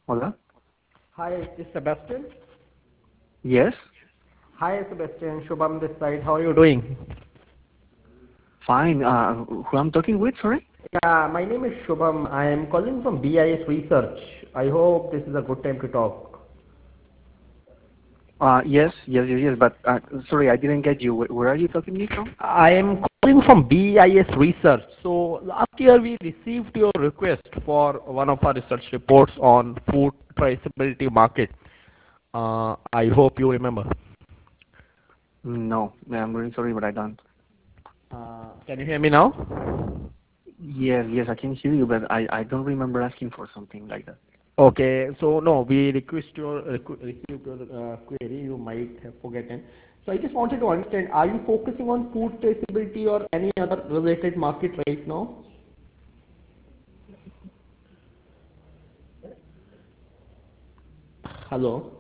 Hola. Hi, is this Sebastian? Yes. Hi, Sebastian. Shubham this side. How are you doing? Fine. Who I'm talking with? Sorry. Yeah, my name is Shubham. I am calling from BIS Research. I hope this is a good time to talk. Yes. But sorry, I didn't get you. Where are you talking me from? I am calling from BIS Research. So last year we received your request for one of our research reports on food traceability market. I hope you remember. No, I'm really sorry, but I don't. Can you hear me now? Yes, I can hear you, but I don't remember asking for something like that. Okay, so no, we received your query. You might have forgotten. So I just wanted to understand: are you focusing on food traceability or any other related market right now? Hello.